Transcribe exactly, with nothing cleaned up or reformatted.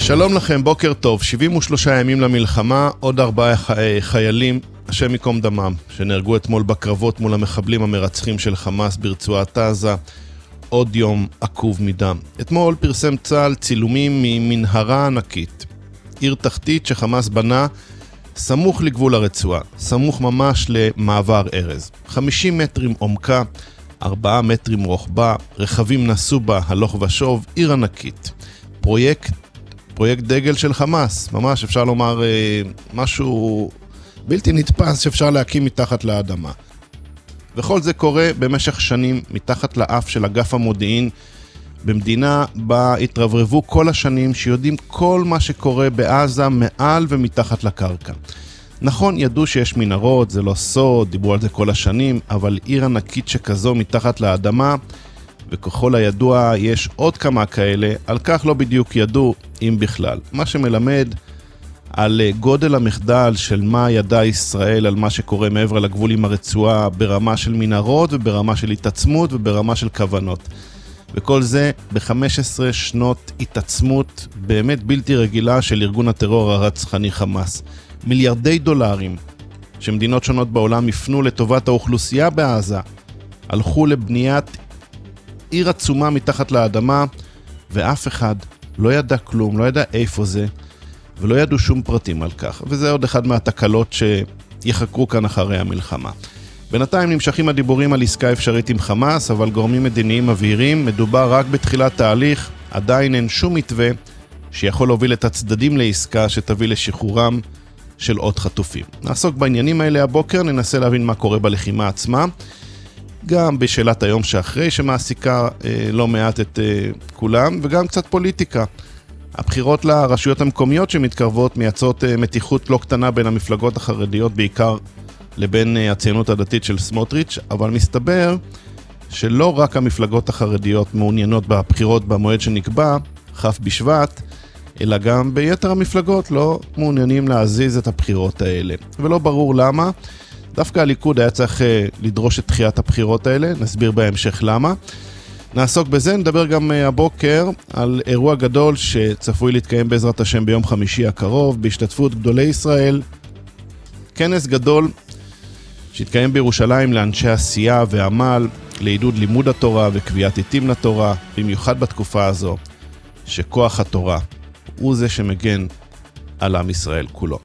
שלום לכם, בוקר טוב. שבעים ושלושה ימים למלחמה, עוד ארבעה חיילים, השם ייקום דמם, שנהרגו אתמול בקרבות מול המחבלים המרצחים של חמאס ברצועת עזה. עוד יום עקוב מדם. אתמול פרסם צה"ל צילומים ממנהרה ענקית, עיר תחתית שחמאס בנה סמוך לגבול הרצועה, סמוך ממש למעבר ארז. חמישים מטרים עומקה, ארבעה מטרים רוחבה, רכבים נסו בה הלוך ושוב, עיר ענקית. פרויקט, פרויקט דגל של חמאס, ממש אפשר לומר אה, משהו בלתי נתפס שאפשר להקים מתחת לאדמה. וכל זה קורה במשך שנים מתחת לאף של אגף המודיעין, במדינה בה התרברבו כל השנים שיודעים כל מה שקורה בעזה מעל ומתחת לקרקע. נכון, ידעו שיש מנהרות, זה לא סוד, דיברו על זה כל השנים, אבל עיר ענקית שכזו מתחת לאדמה, וככל הידוע יש עוד כמה כאלה, על כך לא בדיוק ידעו, אם בכלל. מה שמלמד על גודל המחדל של מה ידע ישראל על מה שקורה מעבר לגבול עם הרצועה, ברמה של מנהרות וברמה של התעצמות וברמה של כוונות. וכל זה ב-חמש עשרה שנות התעצמות באמת בלתי רגילה של ארגון הטרור הרצחני חמאס. מיליארדי דולרים שמדינות שונות בעולם יפנו לטובת האוכלוסייה בעזה, הלכו לבניית עיר עצומה מתחת לאדמה, ואף אחד לא ידע כלום, לא ידע איפה זה, ולא ידעו שום פרטים על כך. וזה עוד אחד מהתקלות שיחקרו כאן אחרי המלחמה. בינתיים נמשכים הדיבורים על עסקה אפשרית עם חמאס, אבל גורמים מדיניים מבהירים, מדובר רק בתחילת תהליך, עדיין אין שום מתווה שיכול להוביל את הצדדים לעסקה שתביא לשחרורם של עוד חטופים. נעסוק בעניינים האלה הבוקר, ננסה להבין מה קורה בלחימה עצמה, גם בשאלת היום שאחרי שמעסיקה אה, לא מעט את אה, כולם, וגם קצת פוליטיקה. הבחירות לרשויות המקומיות שמתקרבות מייצרות אה, מתיחות לא קטנה בין המפלגות החרדיות, בעיקר לבין אה, הציונות הדתית של סמוטריץ', אבל מסתבר שלא רק המפלגות החרדיות מעוניינות בבחירות במועד שנקבע, חף בשבט, אלא גם ביתר המפלגות לא מעוניינים להזיז את הבחירות האלה. ולא ברור למה. דווקא הליכוד היה צריך לדרוש את דחיית הבחירות האלה, נסביר בהמשך למה. נעסוק בזה, נדבר גם הבוקר על אירוע גדול שצפוי להתקיים בעזרת השם ביום חמישי הקרוב, בהשתתפות גדולי ישראל. כנס גדול שהתקיים בירושלים לאנשי עשייה ועמל, לעידוד לימוד התורה וקביעת עיתים לתורה, במיוחד בתקופה הזו, שכוח התורה הוא זה שמגן על עם ישראל כולו.